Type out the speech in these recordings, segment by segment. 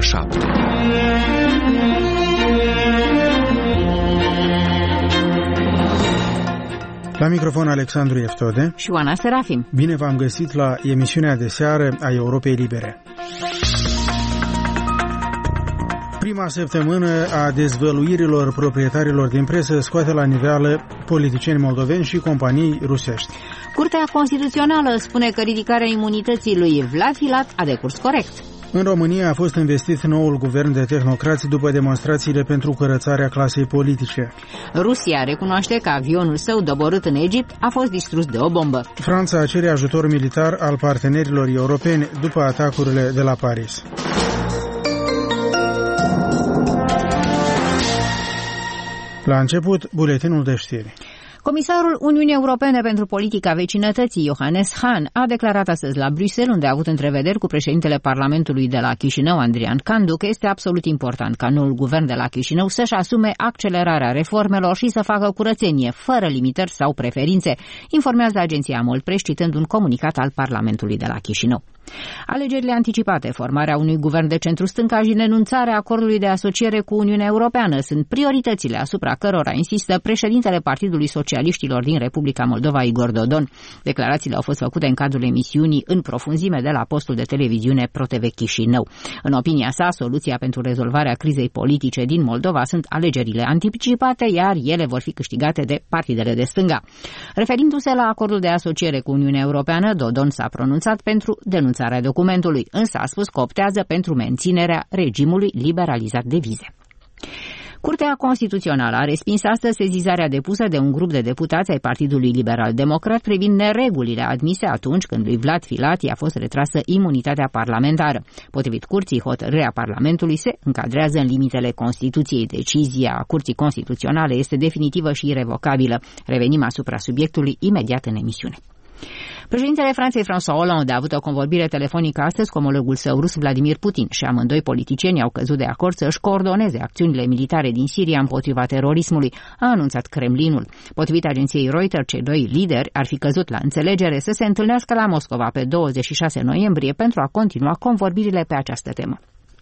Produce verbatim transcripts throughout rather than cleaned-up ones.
șapte. La microfon Alexandru Eftode și Oana Serafim. Bine v-am găsit la emisiunea de seară a Europei Libere. Prima săptămână a dezvăluirilor proprietarilor din presă scoate la niveală politicieni moldoveni și companii rusești. Curtea Constituțională spune că ridicarea imunității lui Vlad Filat a decurs corect. În România a fost investit noul guvern de tehnocrați după demonstrațiile pentru curățarea clasei politice. Rusia recunoaște că avionul său doborât în Egipt a fost distrus de o bombă. Franța cere ajutor militar al partenerilor europeni după atacurile de la Paris. La început, buletinul de știri. Comisarul Uniunii Europene pentru Politica Vecinătății, Johannes Hahn, a declarat astăzi la Bruxelles, unde a avut întrevederi cu președintele Parlamentului de la Chișinău, Andrian Candu, că este absolut important ca noul guvern de la Chișinău să-și asume accelerarea reformelor și să facă curățenie, fără limitări sau preferințe, informează agenția Molpreș, citând un comunicat al Parlamentului de la Chișinău. Alegerile anticipate, formarea unui guvern de centru-stânga și renunțarea acordului de asociere cu Uniunea Europeană sunt prioritățile asupra cărora insistă președintele Partidului Socialiștilor din Republica Moldova, Igor Dodon. Declarațiile au fost făcute în cadrul emisiunii În profunzime de la postul de televiziune ProTV Chișinău. În opinia sa, soluția pentru rezolvarea crizei politice din Moldova sunt alegerile anticipate, iar ele vor fi câștigate de partidele de stânga. Referindu-se la acordul de asociere cu Uniunea Europeană, Dodon s-a pronunțat pentru denunțarea documentului, însă a spus că optează pentru menținerea regimului liberalizat de vize. Curtea Constituțională a respins astăzi sezizarea depusă de un grup de deputați ai Partidului Liberal Democrat privind neregulile admise atunci când lui Vlad Filat i-a fost retrasă imunitatea parlamentară. Potrivit curții, hotărârea Parlamentului se încadrează în limitele Constituției. Decizia Curții Constituționale este definitivă și irevocabilă. Revenim asupra subiectului imediat în emisiune. Președintele Franței, François Hollande, a avut o convorbire telefonică astăzi cu omologul său rus, Vladimir Putin, și amândoi politicieni au căzut de acord să își coordoneze acțiunile militare din Siria împotriva terorismului, a anunțat Kremlinul. Potrivit agenției Reuters, cei doi lideri ar fi căzut la înțelegere să se întâlnească la Moscova pe douăzeci și șase noiembrie pentru a continua convorbirile pe această temă.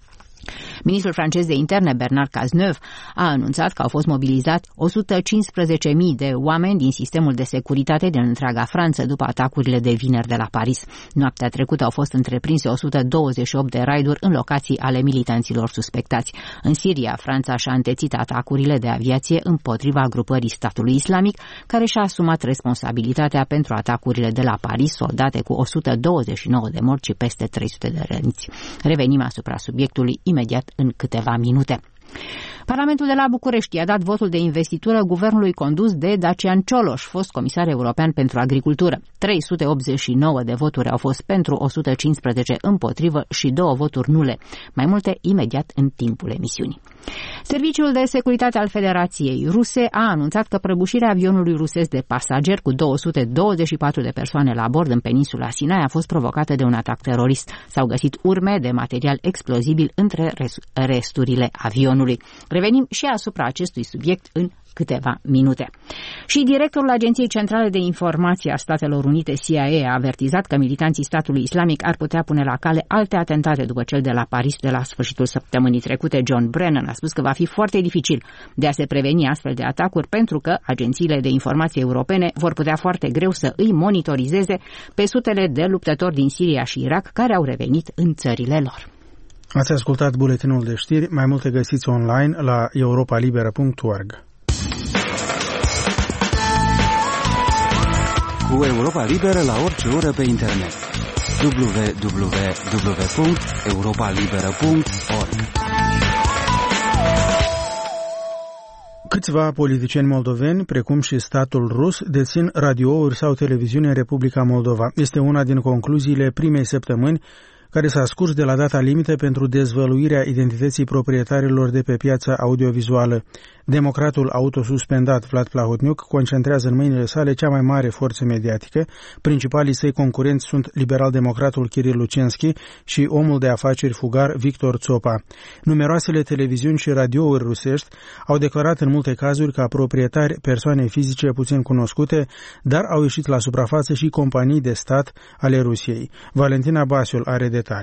Ministrul francez de interne, Bernard Cazeneuve, a anunțat că au fost mobilizați o sută cincisprezece mii de oameni din sistemul de securitate din întreaga Franță după atacurile de vineri de la Paris. Noaptea trecută au fost întreprinse o sută douăzeci și opt de raiduri în locații ale militanților suspectați. În Siria, Franța și-a întețit atacurile de aviație împotriva grupării statului islamic, care și-a asumat responsabilitatea pentru atacurile de la Paris, soldate cu o sută douăzeci și nouă de morți și peste trei sute de răniți. Revenim asupra subiectului imediat în câteva minute. Parlamentul de la București a dat votul de investitură guvernului condus de Dacian Cioloș, fost comisar european pentru agricultură. trei sute optzeci și nouă de voturi au fost pentru, o sută cincisprezece împotrivă și două voturi nule. Mai multe imediat în timpul emisiunii. Serviciul de securitate al Federației Ruse a anunțat că prăbușirea avionului rusesc de pasageri cu două sute douăzeci și patru de persoane la bord în peninsula Sinai a fost provocată de un atac terorist. S-au găsit urme de material explozibil între resturile avionului. Revenim și asupra acestui subiect în câteva minute. Și directorul Agenției Centrale de Informații a Statelor Unite, C I A, a avertizat că militanții statului islamic ar putea pune la cale alte atentate după cel de la Paris de la sfârșitul săptămânii trecute. John Brennan a spus că va fi foarte dificil de a se preveni astfel de atacuri pentru că agențiile de informații europene vor putea foarte greu să îi monitorizeze pe sutele de luptători din Siria și Irak care au revenit în țările lor. Ați ascultat buletinul de știri, mai multe găsiți online la europa liberă punct org. Cu Europa Liberă la orice oră pe internet. w w w punct europa liberă punct org. Câțiva politicieni moldoveni, precum și statul rus, dețin radiouri sau televiziune în Republica Moldova. Este una din concluziile primei săptămâni care s-a scurs de la data limită pentru dezvăluirea identității proprietarilor de pe piața audiovizuală. Democratul autosuspendat Vlad Plahotniuc concentrează în mâinile sale cea mai mare forță mediatică. Principalii săi concurenți sunt liberal-democratul Kiril Lucenski și omul de afaceri fugar Victor Țopa. Numeroasele televiziuni și radiouri rusești au declarat în multe cazuri ca proprietari persoane fizice puțin cunoscute, dar au ieșit la suprafață și companii de stat ale Rusiei. Valentina Basiul are detalii.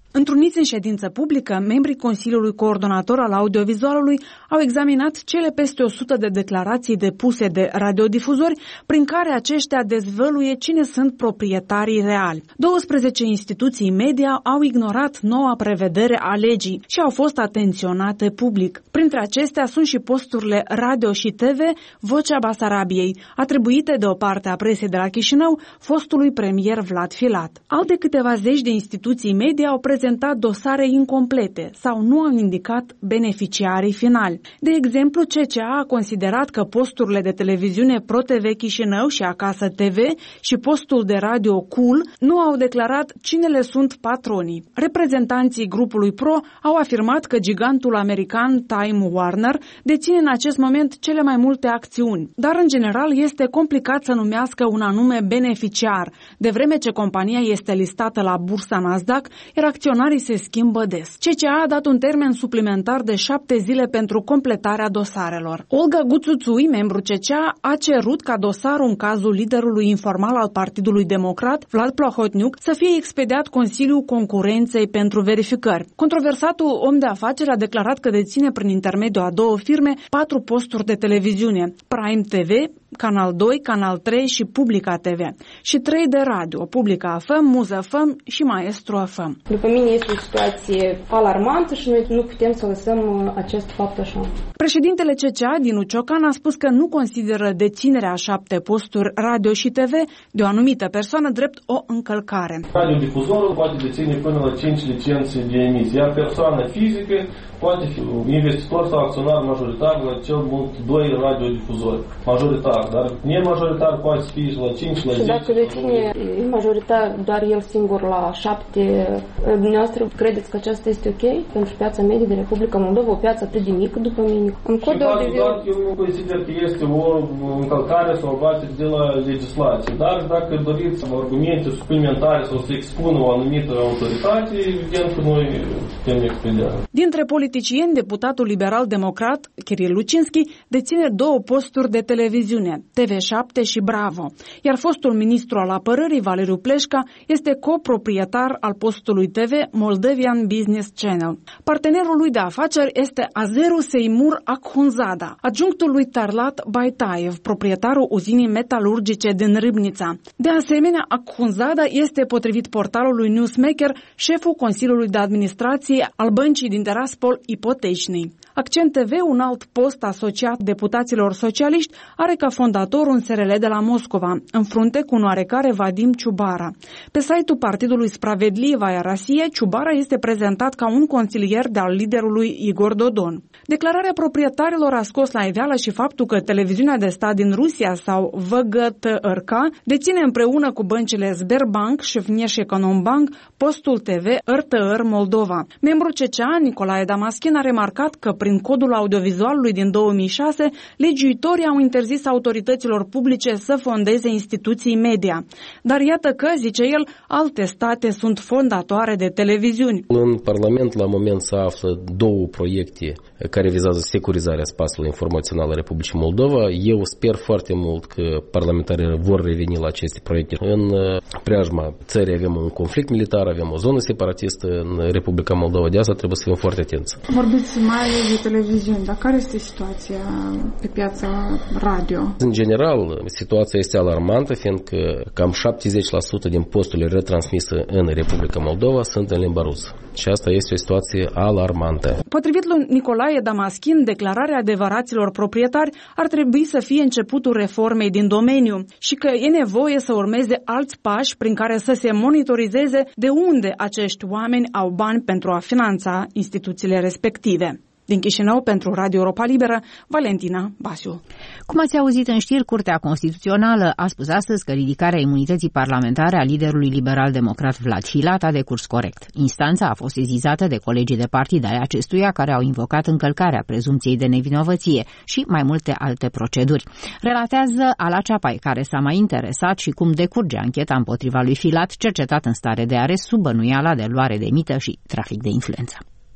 Întruniți în ședință publică, membrii Consiliului Coordonator al Audiovizualului au examinat cele peste o sută de declarații depuse de radiodifuzori, prin care aceștia dezvăluie cine sunt proprietarii reali. douăsprezece instituții media au ignorat noua prevedere a legii și au fost atenționate public. Printre acestea sunt și posturile radio și T V Vocea Basarabiei, atribuite de o parte a presei de la Chișinău fostului premier Vlad Filat. Alte câteva zeci de instituții media au prezentat dosare incomplete sau nu au indicat beneficiarii finali. De exemplu, C C A a considerat că posturile de televiziune Pro T V Chișinău și Acasă T V și postul de radio Cool nu au declarat cine le sunt patronii. Reprezentanții grupului Pro au afirmat că gigantul american Time Warner deține în acest moment cele mai multe acțiuni, dar în general este complicat să numească un anume beneficiar, de vreme ce compania este listată la bursa Nasdaq, iar acționarii se schimbă des. C C A a dat un termen suplimentar de șapte zile pentru completarea dosarelor. Olga Guțuțui, membru C C A, a cerut ca dosarul în cazul liderului informal al Partidului Democrat, Vlad Plahotniuc, să fie expediat Consiliul Concurenței pentru verificări. Controversatul om de afaceri a declarat că deține prin intermediul a două firme patru posturi de televiziune, Prime T V, Canal doi, Canal trei și Publica T V și trei de radio, Publica F M, Muză F M și Maestru F M. După mine este o situație alarmantă și noi nu putem să lăsăm acest fapt așa. Președintele C C A, Dinu Ciocan, a spus că nu consideră deținerea a șapte posturi radio și T V de o anumită persoană drept o încălcare. Radiodifuzorul poate deține până la cinci licențe de emisie, iar persoană fizică poate fi investitor sau acționar majoritar la cel mult doi radiodifuzori. Majoritar, dar nemajoritar poate fi la cinci, la zece. Și dacă deține majoritar doar el singur la șapte, dumneavoastră credeți că aceasta este ok pentru piața medie de Republica Moldova, o piață atât de mică după mine? În cod de doar eu nu consider că este o încălcare sau o batere de la legislație, dar dacă doriți argumente suplimentare sau să expună o anumită autoritate, evident că noi putem expedia. Dintre politicieni, deputatul liberal-democrat Kiril Lucinski deține două posturi de televiziune, T V șapte și Bravo, iar fostul ministru al apărării, Valeriu Pleșca, este coproprietar al postului T V Moldovan Business Channel. Partenerul lui de afaceri este Azeru Seimur Akhundzada, adjunctul lui Tarlat Baitaev, proprietarul uzinii metalurgice din Râbnița. De asemenea, Akhundzada este, potrivit portalului Newsmaker, șeful Consiliului de Administrație al Băncii din Tiraspol Ipotecnii. Accent T V, un alt post asociat deputaților socialiști, are ca fondator un S R L de la Moscova, în frunte cu un oarecare Vadim Ciubara. Pe site-ul partidului Spravedlivaia Rosie, Ciubara este prezentat ca un consilier de-al liderului Igor Dodon. Declararea proprietarilor a scos la iveală și faptul că televiziunea de stat din Rusia sau V G T R K deține împreună cu băncile Sberbank și Vneșeconombank postul T V R T R Moldova. Membrul C C A, Nicolae Damaschin, a remarcat că prin codul audiovizualului din două mii șase, legiuitorii au interzis autorităților publice să fondeze instituții media. Dar iată că, zice el, alte state sunt fondatoare de televiziuni. În Parlament, la moment, se află două proiecte care vizează securizarea spațiului informațional al Republicii Moldova. Eu sper foarte mult că parlamentarii vor reveni la aceste proiecte. În preajma țării avem un conflict militar, avem o zonă separatistă în Republica Moldova, de asta trebuie să fim foarte atenți. Vorbiți mai ales de televiziuni, dar care este situația pe piața radio? În general, situația este alarmantă, fiindcă cam șaptezeci la sută din posturile retransmise în Republica Moldova sunt în limba rusă. Și asta este o situație alarmantă. Potrivit lui Nicolae Damaschin, declararea adevăraților proprietari ar trebui să fie începutul reformei din domeniu și că e nevoie să urmeze alți pași prin care să se monitorizeze de unde acești oameni au bani pentru a finanța instituțiile respective. Din Chișinău, pentru Radio Europa Liberă, Valentina Basiu. Cum ați auzit în știri, Curtea Constituțională a spus astăzi că ridicarea imunității parlamentare a liderului liberal-democrat Vlad Filat a decurs corect. Instanța a fost sezizată de colegii de partid ai acestuia care au invocat încălcarea prezumției de nevinovăție și mai multe alte proceduri. Relatează Ala Ceapai, care s-a mai interesat și cum decurge ancheta împotriva lui Filat, cercetat în stare de arest sub bănuiala de luare de mită și trafic de influență.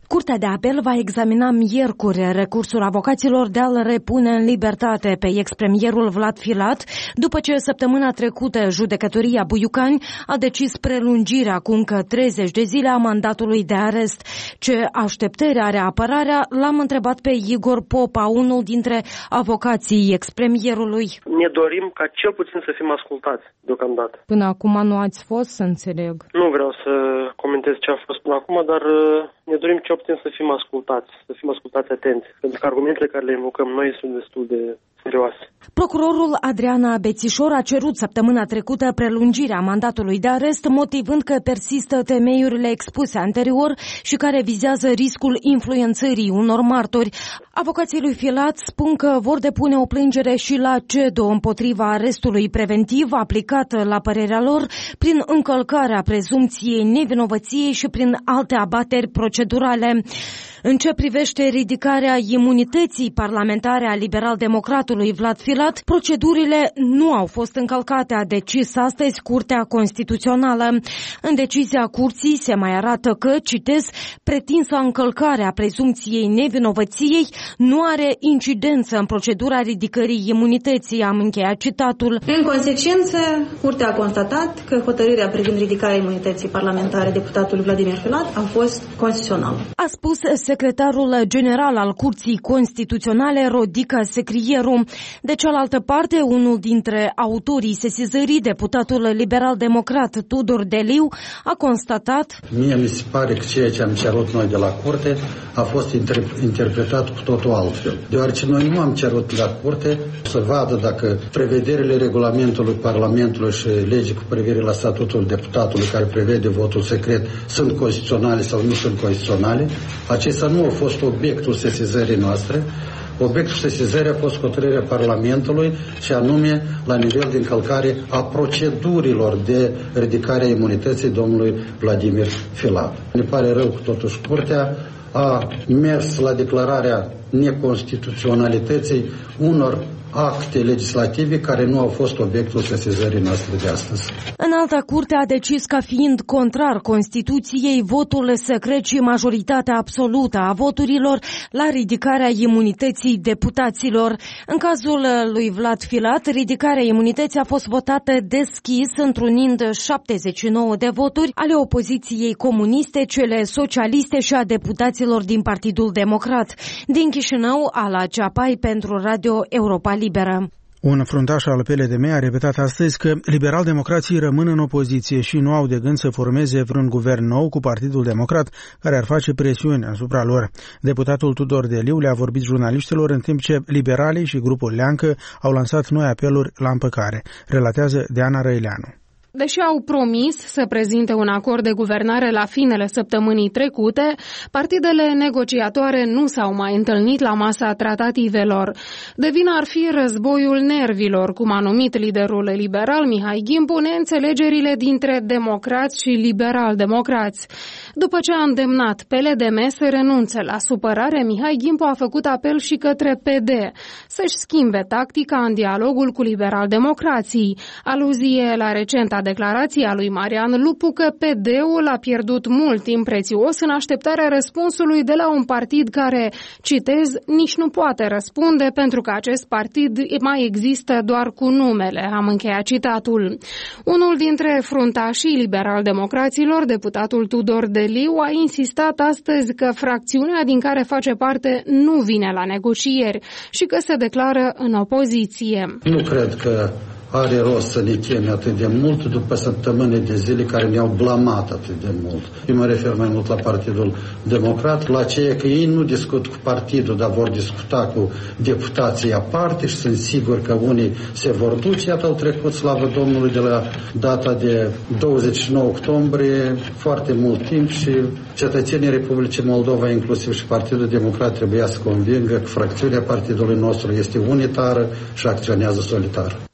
Curtea de apel va examina miercuri recursul avocaților de a-l repune în libertate pe ex-premierul Vlad Filat, după ce săptămâna trecută judecătoria Buiucani a decis prelungirea cu încă treizeci de zile a mandatului de arest. Ce așteptări are apărarea? L-am întrebat pe Igor Popa, unul dintre avocații ex-premierului. Ne dorim ca cel puțin să fim ascultați deocamdată. Până acum nu ați fost, să înțeleg. Nu vreau să comentez ce a fost până acum, dar ne dorim cel puțin să fim ascultați, să fim ascultați atenți, pentru că argumentele care le invocăm noi sunt destul de serioase. Procurorul Adriana Bețișor a cerut săptămâna trecută prelungirea mandatului de arest, motivând că persistă temeiurile expuse anterior și care vizează riscul influențării unor martori. Avocații lui Filat spun că vor depune o plângere și la C E D O împotriva arestului preventiv aplicat, la părerea lor, prin încălcarea prezumției nevinovăției și prin alte abateri procedurale. În ce privește ridicarea imunității parlamentare a liberal-democratului Vlad Filat, procedurile nu au fost încălcate, a decis astăzi Curtea Constituțională. În decizia curții se mai arată că, citez, pretinsa încălcare a prezumției nevinovăției nu are incidență în procedura ridicării imunității, am încheiat citatul. În consecință, Curtea a constatat că hotărârea privind ridicarea imunității parlamentare deputatului Vladimir Filat a fost constituțională. A spus secretarul general al Curții Constituționale, Rodica Secrieru. De cealaltă parte, unul dintre autorii sesizării, deputatul liberal-democrat Tudor Deliu, a constatat: Mie mi se pare că ceea ce am cerut noi de la Curte a fost inter- interpretat cu totul altfel. Deoarece noi nu am cerut la Curte să vadă dacă prevederile regulamentului Parlamentului și legii cu privire la statutul deputatului care prevede votul secret sunt constituționale sau nu sunt constituționale. Acesta nu a fost obiectul sesizării noastre. Obiectul sesizării a fost hotărârea Parlamentului și anume la nivel de încălcare a procedurilor de ridicare a imunității domnului Vladimir Filat. Ne pare rău că totuși Curtea a mers la declararea neconstituționalității unor acte legislative care nu au fost obiectul sesizării noastre de astăzi. În alta curte a decis ca fiind contrar Constituției votul secret și majoritatea absolută a voturilor la ridicarea imunității deputaților. În cazul lui Vlad Filat, ridicarea imunității a fost votată deschis, întrunind șaptezeci și nouă de voturi ale opoziției comuniste, cele socialiste și a deputaților din Partidul Democrat. Din Chișinău, Ala Ceapai pentru Radio Europa Liberă. Un fruntaș al P L D M a repetat astăzi că liberal-democrații rămân în opoziție și nu au de gând să formeze vreun guvern nou cu Partidul Democrat care ar face presiuni asupra lor. Deputatul Tudor Deliu le-a vorbit jurnaliștilor în timp ce liberalii și grupul Leancă au lansat noi apeluri la împăcare, relatează Diana Răileanu. Deși au promis să prezinte un acord de guvernare la finele săptămânii trecute, partidele negociatoare nu s-au mai întâlnit la masa tratativelor. De vină ar fi războiul nervilor, cum a numit liderul liberal Mihai Gimbu, neînțelegerile dintre democrați și liberal-democrați. După ce a îndemnat P L D M să renunțe la supărare, Mihai Gimbu a făcut apel și către P D să-și schimbe tactica în dialogul cu liberal-democrații. Aluzie la recenta declarație a lui Marian Lupu că P D-ul a pierdut mult timp prețios în așteptarea răspunsului de la un partid care, citez, nici nu poate răspunde pentru că acest partid mai există doar cu numele. Am încheiat citatul. Unul dintre fruntașii liberal-democraților, deputatul Tudor Deliu, a insistat astăzi că fracțiunea din care face parte nu vine la negocieri și că se declară în opoziție. Nu cred că are rost să ne cheme atât de mult după săptămâni de zile care ne-au blamat atât de mult. Eu mă refer mai mult la Partidul Democrat, la ceea că ei nu discut cu partidul, dar vor discuta cu deputații aparte și sunt sigur că unii se vor duce. Iată, au trecut, slavă Domnului, de la data de douăzeci și nouă octombrie, foarte mult timp și cetățenii Republicii Moldova, inclusiv și Partidul Democrat, trebuia să convingă că fracțiunea partidului nostru este unitară și acționează solitar. Tot mai mulți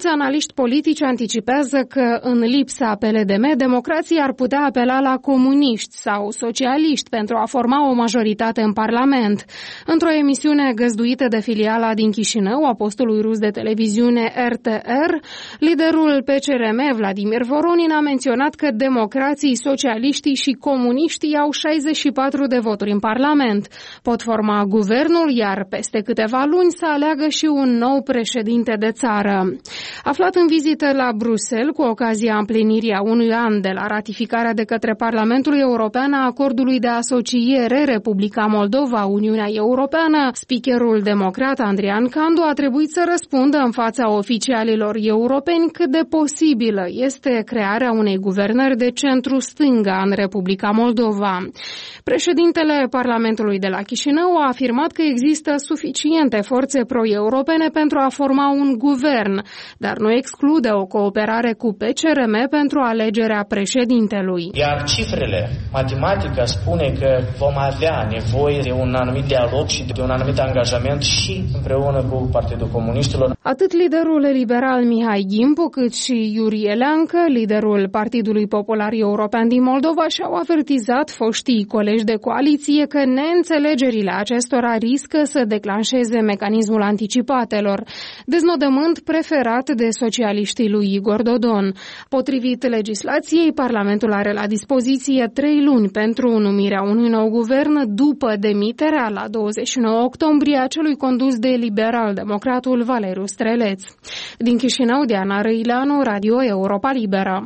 Mulți analiști politici anticipează că, în lipsa P L D M, democrații ar putea apela la comuniști sau socialiști pentru a forma o majoritate în Parlament. Într-o emisiune găzduită de filiala din Chișinău a postului rus de televiziune R T R, liderul P C R M, Vladimir Voronin, a menționat că democrații, socialiștii și comuniștii au șaizeci și patru de voturi în Parlament. Pot forma guvernul, iar peste câteva luni să aleagă și un nou președinte de țară. Aflat în vizită la Bruxelles cu ocazia împlinirii a unui an de la ratificarea de către Parlamentul European a acordului de asociere Republica Moldova-Uniunea Europeană, speakerul democrat Andrian Candu a trebuit să răspundă în fața oficialilor europeni cât de posibilă este crearea unei guvernări de centru-stânga în Republica Moldova. Președintele Parlamentului de la Chișinău a afirmat că există suficiente forțe pro-europene pentru a forma un guvern, dar nu exclude o cooperare cu P C R M pentru alegerea președintelui. Iar cifrele, matematica spune că vom avea nevoie de un anumit dialog și de un anumit angajament și împreună cu Partidul Comuniștilor. Atât liderul liberal Mihai Gimpu, cât și Iuri Eleancă, liderul Partidului Popular European din Moldova, și-au avertizat foștii colegi de coaliție că neînțelegerile acestora riscă să declanșeze mecanismul anticipatelor, deznodământ preferat de socialiștii lui Igor Dodon. Potrivit legislației, Parlamentul are la dispoziție trei luni pentru numirea unui nou guvern după demiterea la douăzeci și nouă octombrie a celui condus de liberal-democratul Valeriu Streleț. Din Chișinău, Diana Răileanu, Radio Europa Liberă.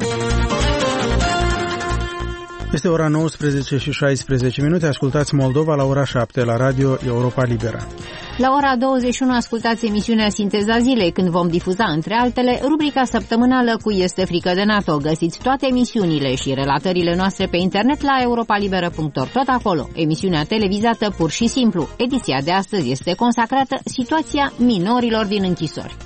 Este ora nouăsprezece și șaisprezece minute. Ascultați Moldova la ora șapte la Radio Europa Liberă. La ora douăzeci și unu ascultați emisiunea Sinteza Zilei, când vom difuza, între altele, rubrica săptămânală cu Este frică de NATO. Găsiți toate emisiunile și relatările noastre pe internet la europalibera punct org. Tot acolo, emisiunea televizată Pur și Simplu. Ediția de astăzi este consacrată situația minorilor din închisori.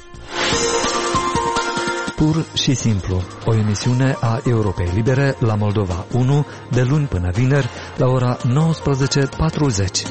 Pur și Simplu, o emisiune a Europei Libere la Moldova unu, de luni până vineri, la ora nouăsprezece patruzeci.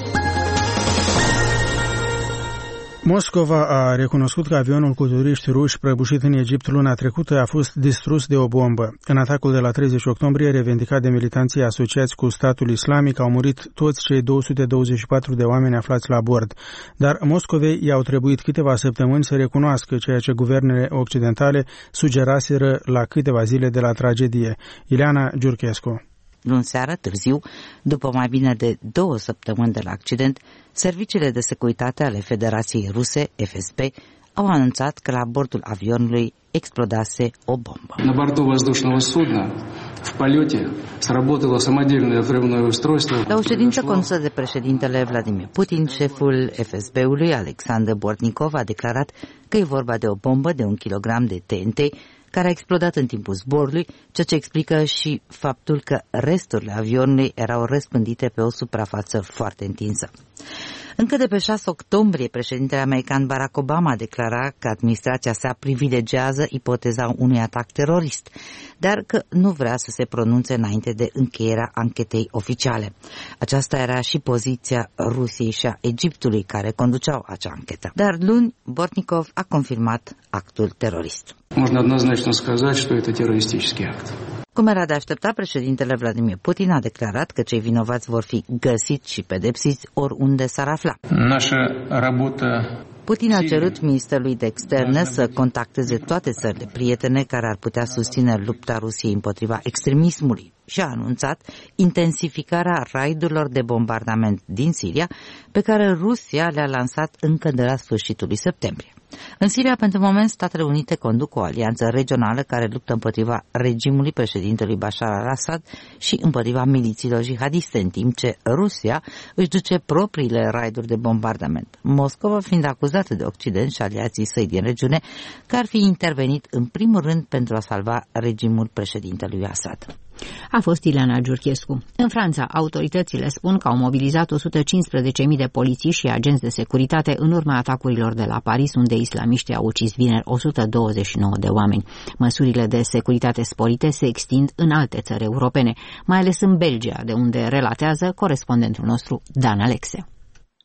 Moscova a recunoscut că avionul cu turiști ruși prăbușit în Egipt luna trecută a fost distrus de o bombă. În atacul de la treizeci octombrie, revendicat de militanții asociați cu statul islamic, au murit toți cei două sute douăzeci și patru de oameni aflați la bord. Dar Moscovei i-au trebuit câteva săptămâni să recunoască ceea ce guvernele occidentale sugeraseră la câteva zile de la tragedie. Ileana Giurchescu. Luni seară, târziu, după mai bine de două săptămâni de la accident, serviciile de securitate ale Federației Ruse, F S B, au anunțat că la bordul avionului explodase o bombă. На борту воздушного судна в полете сработало самодельное взрывное устройство. La o ședință condusă de președintele Vladimir Putin, șeful F S B-ului, Alexander Bortnikov, a declarat că e vorba de o bombă de un kilogram de T N T care a explodat în timpul zborului, ceea ce explică și faptul că resturile avionului erau răspândite pe o suprafață foarte întinsă. Încă de pe șase octombrie, președintele american Barack Obama a declarat că administrația sa privilegiază ipoteza unui atac terorist, dar că nu vrea să se pronunțe înainte de încheierea anchetei oficiale. Aceasta era și poziția Rusiei și a Egiptului, care conduceau acea anchetă. Dar luni, Bortnikov a confirmat actul terorist. Можно однозначно сказать, что это террористический акт. Cum era de aștepta, președintele Vladimir Putin a declarat că cei vinovați vor fi găsiți și pedepsiți oriunde s-ar afla. Putin a cerut Ministerului de Externe să contacteze toate țările prietene care ar putea susține lupta Rusiei împotriva extremismului și a anunțat intensificarea raidurilor de bombardament din Siria, pe care Rusia le-a lansat încă de la sfârșitul lui septembrie. În Siria, pentru moment, Statele Unite conduc o alianță regională care luptă împotriva regimului președintelui Bashar al-Assad și împotriva milițiilor jihadiste, în timp ce Rusia își duce propriile raiduri de bombardament. Moscova fiind acuzată de Occident și aliații săi din regiune că ar fi intervenit în primul rând pentru a salva regimul președintelui Assad. A fost Ileana Giurchescu. În Franța, autoritățile spun că au mobilizat o sută cincisprezece mii de polițiști și agenți de securitate în urma atacurilor de la Paris, unde islamiștii au ucis vineri o sută douăzeci și nouă de oameni. Măsurile de securitate sporite se extind în alte țări europene, mai ales în Belgia, de unde relatează corespondentul nostru Dan Alexe.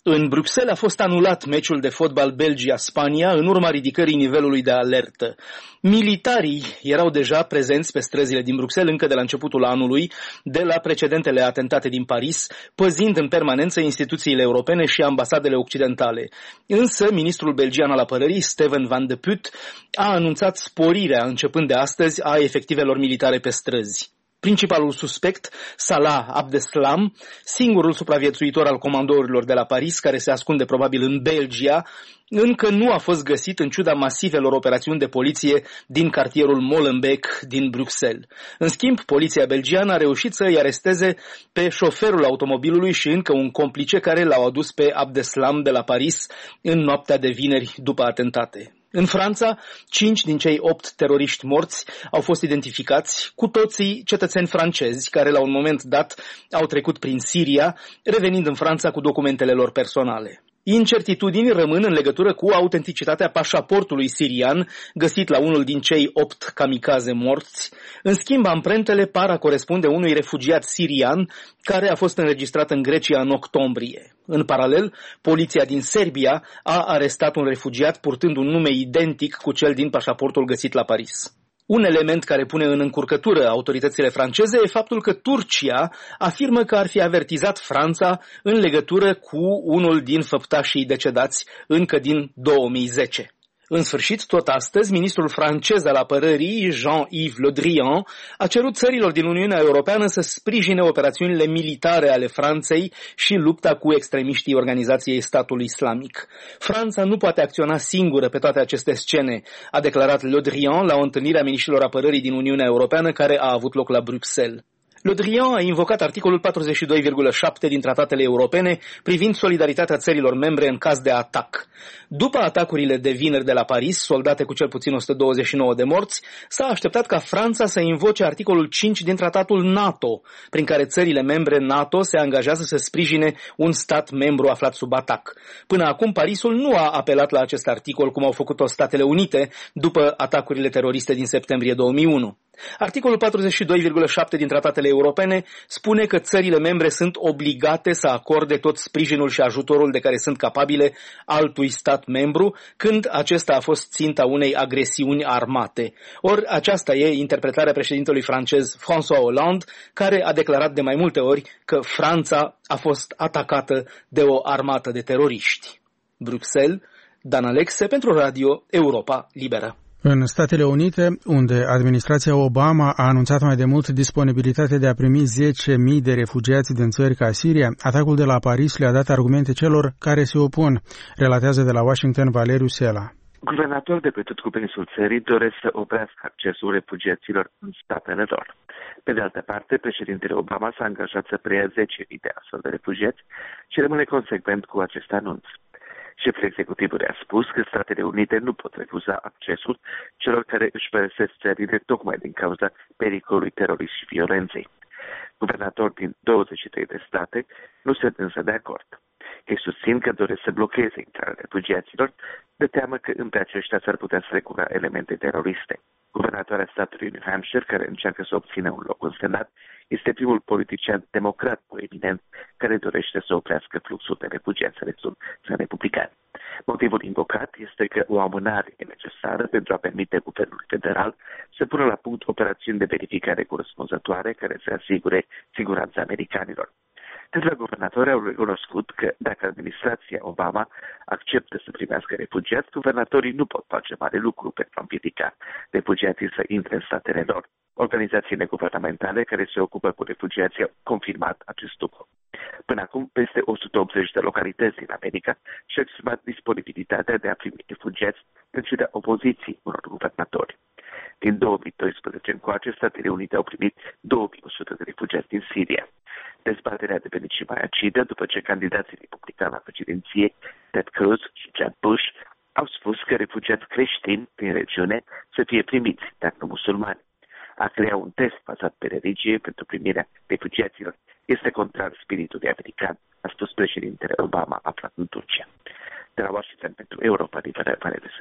În Bruxelles a fost anulat meciul de fotbal Belgia-Spania în urma ridicării nivelului de alertă. Militarii erau deja prezenți pe străzile din Bruxelles încă de la începutul anului, de la precedentele atentate din Paris, păzind în permanență instituțiile europene și ambasadele occidentale. Însă, ministrul belgian al apărării, Steven Van de Putte, a anunțat sporirea, începând de astăzi, a efectivelor militare pe străzi. Principalul suspect, Salah Abdeslam, singurul supraviețuitor al comandourilor de la Paris, care se ascunde probabil în Belgia, încă nu a fost găsit în ciuda masivelor operațiuni de poliție din cartierul Molenbeek din Bruxelles. În schimb, poliția belgiană a reușit să îi aresteze pe șoferul automobilului și încă un complice care l-au adus pe Abdeslam de la Paris în noaptea de vineri după atentate. În Franța, cinci din cei opt teroriști morți au fost identificați, cu toții cetățeni francezi, care la un moment dat au trecut prin Siria, revenind în Franța cu documentele lor personale. Incertitudini rămân în legătură cu autenticitatea pașaportului sirian găsit la unul din cei opt kamikaze morți. În schimb, amprentele par a corespunde unui refugiat sirian care a fost înregistrat în Grecia în octombrie. În paralel, poliția din Serbia a arestat un refugiat purtând un nume identic cu cel din pașaportul găsit la Paris. Un element care pune în încurcătură autoritățile franceze e faptul că Turcia afirmă că ar fi avertizat Franța în legătură cu unul din făptașii decedați încă din două mii zece. În sfârșit, tot astăzi, ministrul francez al apărării, Jean-Yves Le Drian, a cerut țărilor din Uniunea Europeană să sprijine operațiunile militare ale Franței și lupta cu extremiștii Organizației Statului Islamic. Franța nu poate acționa singură pe toate aceste scene, a declarat Le Drian la o întâlnire a miniștrilor apărării din Uniunea Europeană care a avut loc la Bruxelles. Le Drian a invocat articolul patruzeci și doi virgulă șapte din tratatele europene privind solidaritatea țărilor membre în caz de atac. După atacurile de vineri de la Paris, soldate cu cel puțin o sută douăzeci și nouă de morți, s-a așteptat ca Franța să invoce articolul cinci din tratatul NATO, prin care țările membre NATO se angajează să sprijine un stat membru aflat sub atac. Până acum, Parisul nu a apelat la acest articol, cum au făcut-o Statele Unite după atacurile teroriste din septembrie două mii unu. Articolul patruzeci și doi virgulă șapte din tratatele europene spune că țările membre sunt obligate să acorde tot sprijinul și ajutorul de care sunt capabile altui stat membru când acesta a fost ținta unei agresiuni armate. Ori aceasta e interpretarea președintelui francez François Hollande, care a declarat de mai multe ori că Franța a fost atacată de o armată de teroriști. Bruxelles, Dan Alexe pentru Radio Europa Liberă. În Statele Unite, unde administrația Obama a anunțat mai de mult disponibilitatea de a primi zece mii de refugiați din țări ca Siria, atacul de la Paris le-a dat argumente celor care se opun, relatează de la Washington Valeriu Sela. Guvernatori de pe tot cuprinsul țării doresc să oprească accesul refugiaților în statele lor. Pe de altă parte, președintele Obama s-a angajat să preia zece mii de astfel de refugiați și rămâne consecvent cu acest anunț. Șeful executivului a spus că Statele Unite nu pot refuza accesul celor care își părăsesc țările tocmai din cauza pericolului terorist și violenței. Guvernatori din douăzeci și trei de state nu sunt însă de acord. Ei susțin că doresc să blocheze intrarea refugiaților, de teamă că între aceștia s-ar putea să recură elemente teroriste. Guvernatoarea statului New Hampshire, care încearcă să obțină un loc în Senat, este primul politician democrat proeminent care dorește să oprească fluxul de refugiați în republicani. Motivul invocat este că o amânare e necesară pentru a permite guvernului federal să pună la punct operațiuni de verificare corespunzătoare care să asigure siguranța americanilor. Câțiva guvernatori au recunoscut că dacă administrația Obama acceptă să primească refugiați, guvernatorii nu pot face mare lucru pentru a împiedica refugiații să intre în statele lor. Organizații neguvernamentale care se ocupă cu refugiații au confirmat acest lucru. Până acum, peste o sută optzeci de localități din America și-au exprimat disponibilitatea de a primi refugiați în ciuda opoziției unor guvernatori. Din două mii doisprezece încoace, Statele Unite au primit două mii o sută de refugiați din Siria. Dezbaterea a devenit și mai acidă după ce candidații republicani la președinție, Ted Cruz și Jeb Bush, au spus că refugiați creștini din regiune să fie primiți, dar nu musulmani. A crea un test bazat pe religie pentru primirea refugiaților este contrar spiritului american, a spus președintele Obama aflat în Turcia. De la Washington pentru Europa Liberă, Valeriu Sela.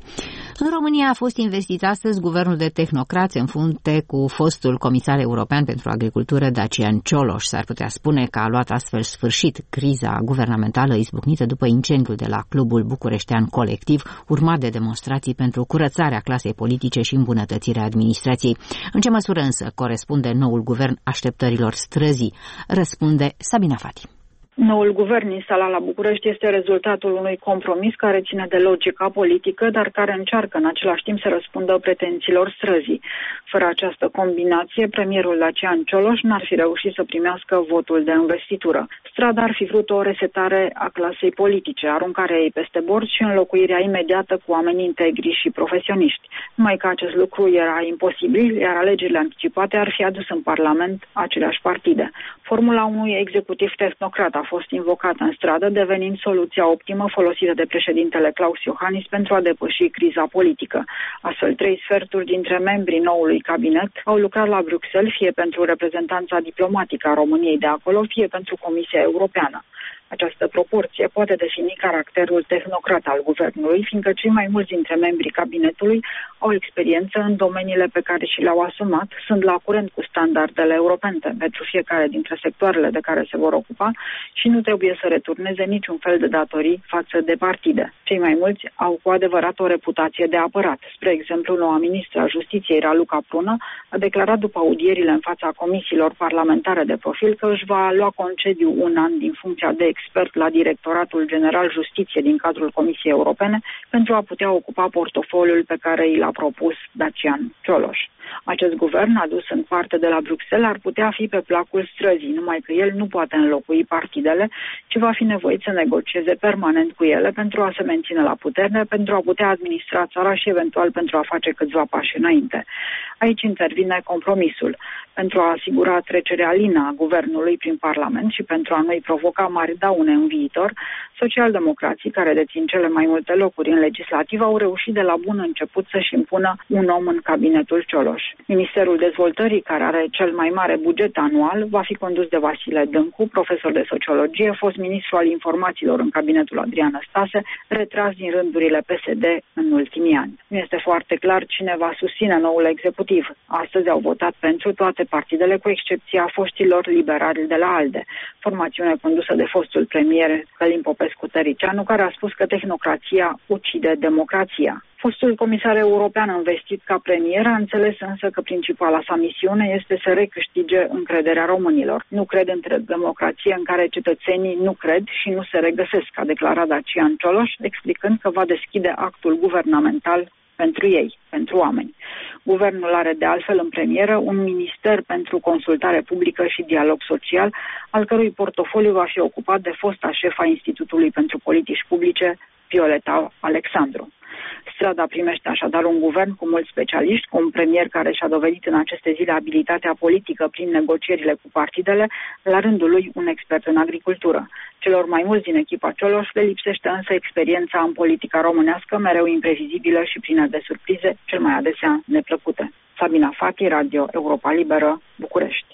În România a fost investit astăzi guvernul de tehnocrați în frunte cu fostul comisar european pentru agricultură Dacian Cioloș. S-ar putea spune că a luat astfel sfârșit criza guvernamentală izbucnită după incendiul de la Clubul Bucureștean Colectiv, urmat de demonstrații pentru curățarea clasei politice și îmbunătățirea administrației. În ce măsură însă corespunde noul guvern așteptărilor străzii? Răspunde Sabina Fati. Noul guvern instalat la București este rezultatul unui compromis care ține de logica politică, dar care încearcă în același timp să răspundă pretențiilor străzii. Fără această combinație, premierul Dacian Cioloș n-ar fi reușit să primească votul de investitură. Strada ar fi vrut o resetare a clasei politice, aruncarea ei peste bord și înlocuirea imediată cu oameni integri și profesioniști. Numai că acest lucru era imposibil, iar alegerile anticipate ar fi adus în Parlament aceleași partide. Formula unui executiv tehnocrat a fost invocată în stradă, devenind soluția optimă folosită de președintele Klaus Iohannis pentru a depăși criza politică. Astfel, trei sferturi dintre membrii noului cabinet au lucrat la Bruxelles, fie pentru reprezentanța diplomatică a României de acolo, fie pentru Comisia Europeană. Această proporție poate defini caracterul tehnocrat al guvernului, fiindcă cei mai mulți dintre membrii cabinetului au experiență în domeniile pe care și le-au asumat, sunt la curent cu standardele europene pentru fiecare dintre sectoarele de care se vor ocupa și nu trebuie să returneze niciun fel de datorii față de partide. Cei mai mulți au cu adevărat o reputație de apărat. Spre exemplu, noua ministră a Justiției, Raluca Prună, a declarat după audierile în fața comisiilor parlamentare de profil că își va lua concediu un an din funcția de expert la Directoratul General Justiție din cadrul Comisiei Europene pentru a putea ocupa portofoliul pe care i l-a propus Dacian Cioloș. Acest guvern, adus în parte de la Bruxelles, ar putea fi pe placul străzii, numai că el nu poate înlocui partidele, ci va fi nevoit să negocieze permanent cu ele pentru a se menține la putere, pentru a putea administra țara și eventual pentru a face câțiva pași înainte. Aici intervine compromisul. Pentru a asigura trecerea lină a guvernului prin Parlament și pentru a nu-i provoca mari daune în viitor, socialdemocrații, care dețin cele mai multe locuri în legislativ, au reușit de la bun început să-și impună un om în cabinetul Cioloș. Ministerul Dezvoltării, care are cel mai mare buget anual, va fi condus de Vasile Dâncu, profesor de sociologie, fost ministru al informațiilor în cabinetul Adrian Năstase, retras din rândurile P S D în ultimii ani. Nu este foarte clar cine va susține noul executiv. Astăzi au votat pentru toate partidele, cu excepția foștilor liberali de la ALDE, formațiune condusă de fostul premier Călin Popescu-Tăricianu, care a spus că tehnocrația ucide democrația. Fostul comisar european investit ca premier a înțeles însă că principala sa misiune este să recâștige încrederea românilor. Nu cred într-o democrație în care cetățenii nu cred și nu se regăsesc, a declarat Dacian Cioloș, explicând că va deschide actul guvernamental pentru ei, pentru oameni. Guvernul are de altfel în premieră un minister pentru consultare publică și dialog social, al cărui portofoliu va fi ocupat de fosta șefa Institutului pentru Politici Publice, Violeta Alexandru. Strada primește așadar un guvern cu mulți specialiști, cu un premier care și-a dovedit în aceste zile abilitatea politică prin negocierile cu partidele, la rândul lui un expert în agricultură. Celor mai mulți din echipa Cioloș le lipsește însă experiența în politica românească, mereu imprevizibilă și plină de surprize, cel mai adesea neplăcute. Sabina Fati, Radio Europa Liberă, București.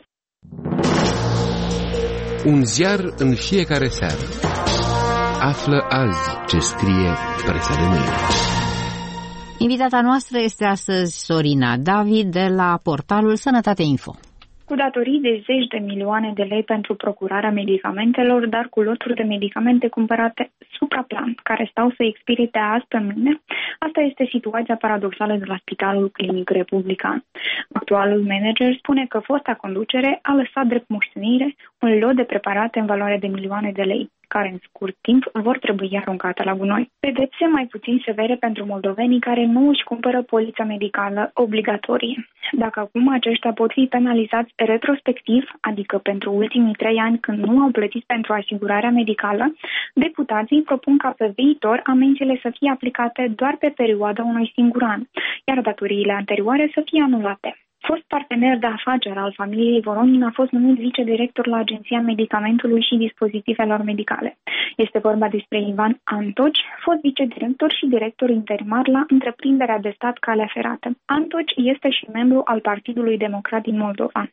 Un ziar în fiecare seară. Află azi ce scrie presa de mâine. Invitata noastră este astăzi Sorina David de la portalul Sănătate Info. Cu datorii de zeci de milioane de lei pentru procurarea medicamentelor, dar cu loturi de medicamente cumpărate supraplan, care stau să expire de azi pe mâine, asta este situația paradoxală de la Spitalul Clinic Republican. Actualul manager spune că fosta conducere a lăsat drept moștenire un lot de preparate în valoare de milioane de lei, care în scurt timp vor trebui aruncate la gunoi. Pedepse mai puțin severe pentru moldovenii care nu își cumpără polița medicală obligatorie. Dacă acum aceștia pot fi penalizați retrospectiv, adică pentru ultimii trei ani când nu au plătit pentru asigurarea medicală, deputații propun ca pe viitor amenziile să fie aplicate doar pe perioada unui singur an, iar datoriile anterioare să fie anulate. Fost partener de afaceri al familiei Voronin a fost numit vicedirector la Agenția Medicamentului și Dispozitivelor Medicale. Este vorba despre Ivan Antoci, fost vicedirector și director interimar la întreprinderea de stat Calea Ferată. Antoci este și membru al Partidului Democrat din Moldova.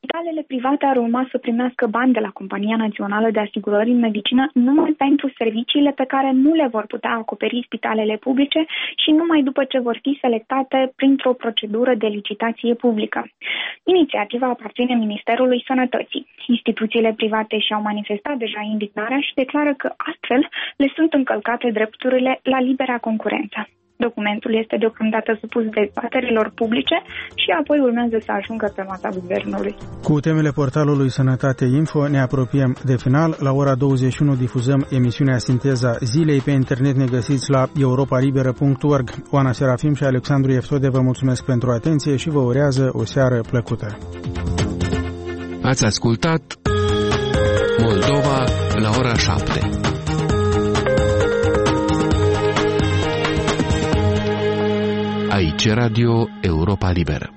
Spitalele private ar urma să primească bani de la Compania Națională de Asigurări în Medicină numai pentru serviciile pe care nu le vor putea acoperi spitalele publice și numai după ce vor fi selectate printr-o procedură de licitație publică. Inițiativa aparține Ministerului Sănătății. Instituțiile private și-au manifestat deja indignarea și declară că astfel le sunt încălcate drepturile la libera concurență. Documentul este deocamdată supus dezbaterilor publice și apoi urmează să ajungă pe masa guvernului. Cu temele portalului Sănătate Info ne apropiem de final. La ora douăzeci și unu difuzăm emisiunea Sinteza Zilei. Pe internet ne găsiți la europa liberă punct org. Oana Serafim și Alexandru Eftode vă mulțumesc pentru atenție și vă urează o seară plăcută. Ați ascultat Moldova la ora șapte. Aici Radio Europa Liberă.